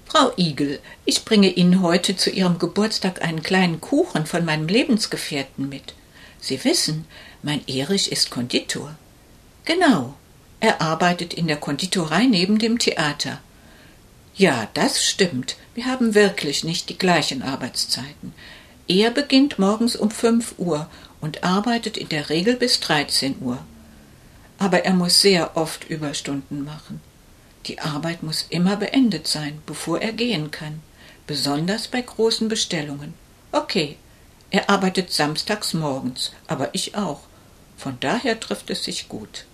Frau Igel, ich bringe Ihnen heute zu Ihrem Geburtstag einen kleinen Kuchen von meinem Lebensgefährten mit. Sie wissen, mein Erich ist Konditor. Genau, er arbeitet in der Konditorei neben dem Theater. Ja, das stimmt, wir haben wirklich nicht die gleichen Arbeitszeiten. Er beginnt morgens um 5 Uhr und arbeitet in der Regel bis 13 Uhr. Aber er muss sehr oft Überstunden machen. Die Arbeit muss immer beendet sein, bevor er gehen kann, besonders bei großen Bestellungen. Okay, er arbeitet samstags morgens, aber ich auch. Von daher trifft es sich gut.